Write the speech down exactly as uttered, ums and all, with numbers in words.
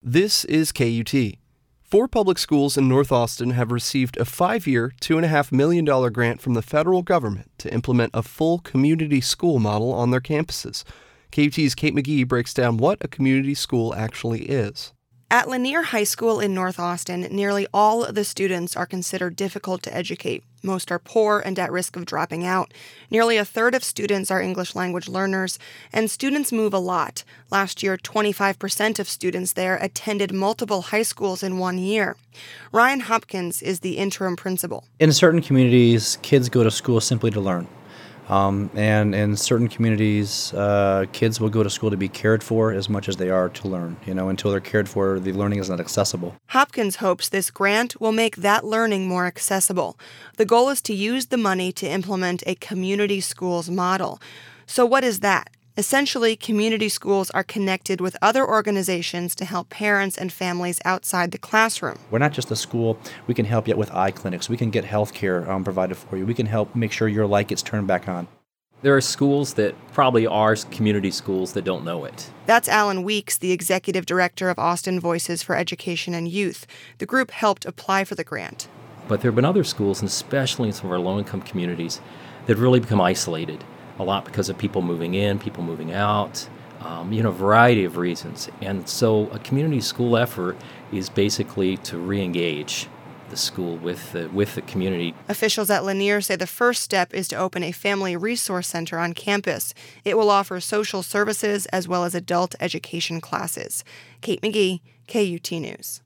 This is K U T. Four public schools in North Austin have received a five-year, two point five million dollars grant from the federal government to implement a full community school model on their campuses. K U T's Kate McGee breaks down what a community school actually is. At Lanier High School in North Austin, nearly all of the students are considered difficult to educate. Most are poor and at risk of dropping out. Nearly a third of students are English language learners, and students move a lot. Last year, twenty-five percent of students there attended multiple high schools in one year. Ryan Hopkins is the interim principal. In certain communities, kids go to school simply to learn. Um, and in certain communities, uh, kids will go to school to be cared for as much as they are to learn. You know, until they're cared for, the learning is not accessible. Hopkins hopes this grant will make that learning more accessible. The goal is to use the money to implement a community schools model. So what is that? Essentially, community schools are connected with other organizations to help parents and families outside the classroom. We're not just a school. We can help you with eye clinics. We can get health care um, provided for you. We can help make sure your light gets turned back on. There are schools that probably are community schools that don't know it. That's Alan Weeks, the executive director of Austin Voices for Education and Youth. The group helped apply for the grant. But there have been other schools, and especially in some of our low-income communities, that really become isolated. A lot because of people moving in, people moving out, um, you know, a variety of reasons. And so a community school effort is basically to re-engage the school with the, with the community. Officials at Lanier say the first step is to open a family resource center on campus. It will offer social services as well as adult education classes. Kate McGee, K U T News.